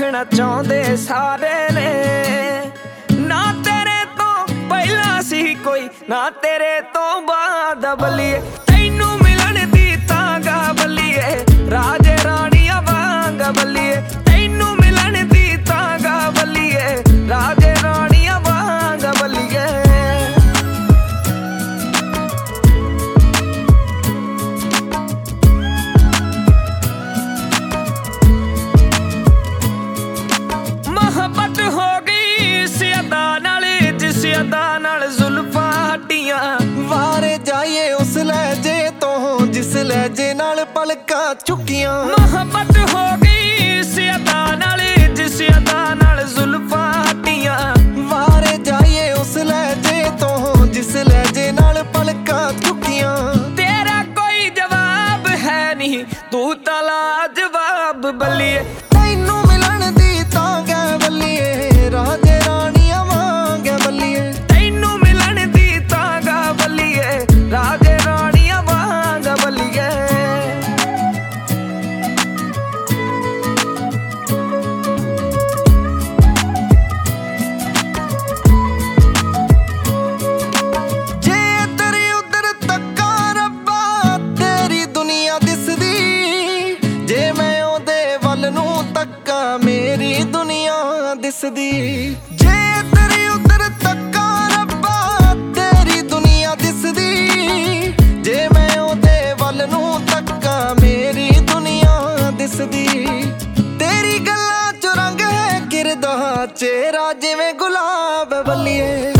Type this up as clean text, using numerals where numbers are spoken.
देखना चाहते सारे ने। ना तेरे तो पहला सी कोई, ना तेरे तो बाद बल्लिए। तैनू मिलन दी तांगा बल्लिए, राजे रानिया वांग बल्लिए। तैनू मिलन दी तांगा बल्लिए, राजे रानिया वांग बल्लिए। मोहब्बत हो गई इस अदा नाल, जिस अदा नाल जुल्फां हट्टियां। वारे जाइए उस लहजे तो जिस लहजे नाल पलकां चुकियां। मोहब्बत हो गई इस अदा नाल, जिस अदा नाल जुल्फां हट्टियां। वारे जाइए उस लहजे तो जिस लहजे नाल पलकां चुकियां। तेरा कोई जवाब है नहीं, तू तां लाजवाब बल्लिए। तैनू मिलन दी तांगा बल्लिए, राजे रानिया वांग बल्लिए। तैनू मिलन दी तांगा बल्लिए, राजे रानिया वांग बल्लिए। जे तेरी उधर तक्का रब्बा तेरी दुनिया दिसदी, जे मैं ओदे वल नूं तक्का मेरी दुनिया दिसदी। जे तेरी उधर तक्का रब्बा तेरी दुनिया दिसदी, जे मैं ओदे वल नूं तक्का मेरी दुनिया दिसदी। तेरी गल्लां च रंग है किरदा चेहरा जिवें गुलाब बल्लिए।